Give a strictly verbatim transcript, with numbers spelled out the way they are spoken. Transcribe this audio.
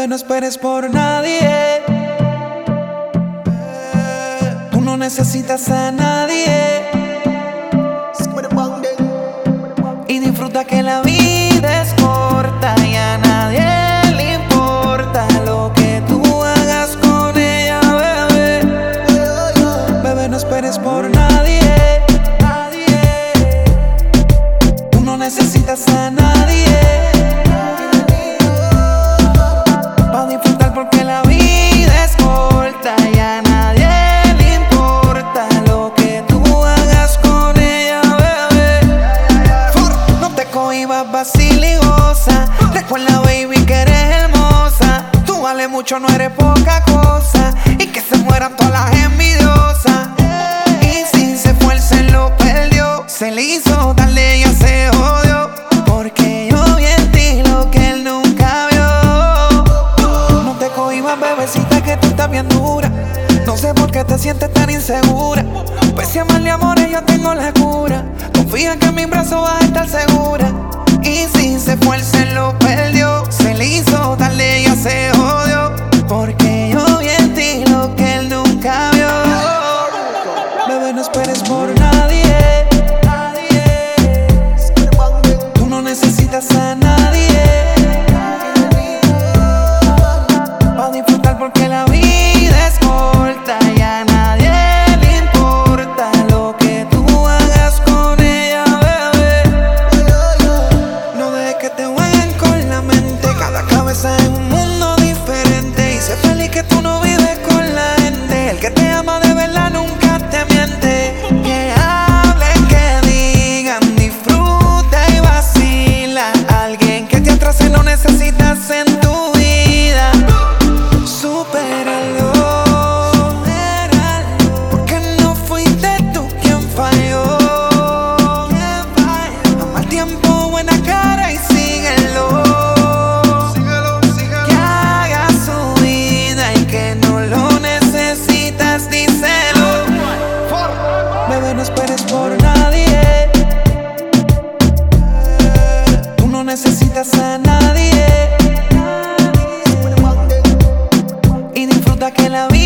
Bebé, no esperes por nadie. Tú no necesitas a nadie. Y disfruta que la vida es corta y a nadie le importa lo que tú hagas con ella, bebé. Bebé, no esperes por nadie. Tú no necesitas a nadie. Pa' disfrutar porque la vida es corta y a nadie le importa lo que tú hagas con ella, bebé. No te cohibas, vacila y goza. Recuerda, baby, que eres hermosa. Tú vales mucho, no eres poca cosa. Y que se mueran todas las envidiosas. Y si se fue, él se lo perdió. Se le hizo tarde, ya se jodió. Porque yo vi en ti lo que él nunca vio. No te cohibas, bebecita, que tú estás bien dura. No sé por qué te sientes tan insegura. Pues si amarle amores yo tengo la cura. Confía que en mis brazos vas a estar segura. Y si se fue, él se lo perdió. Se le hizo tarde, ya se jodió. Porque yo vi en ti lo que él nunca vio. Bebé, no esperes por nadie. Tú no necesitas a nadie. Pa' disfrutar porque la vida es corta y a nadie le importa lo que tú hagas con ella, bebé. No dejes que te jueguen con la mente. Cada cabeza es un mundo diferente. Y sé feliz que tú no vives con la gente. El que te ama de verdad nunca te miente. Que hablen, que digan, disfruta y vacila. Alguien que te atrase no necesitas en tu vida. Supéralo, porque no fuiste tú quien falló. Toma el tiempo, buena cara y síguelo. Que haga su vida y que no lo necesitas, díselo. Bebé, no esperes por nadie. Tú no necesitas a nadie. Y disfruta que la vida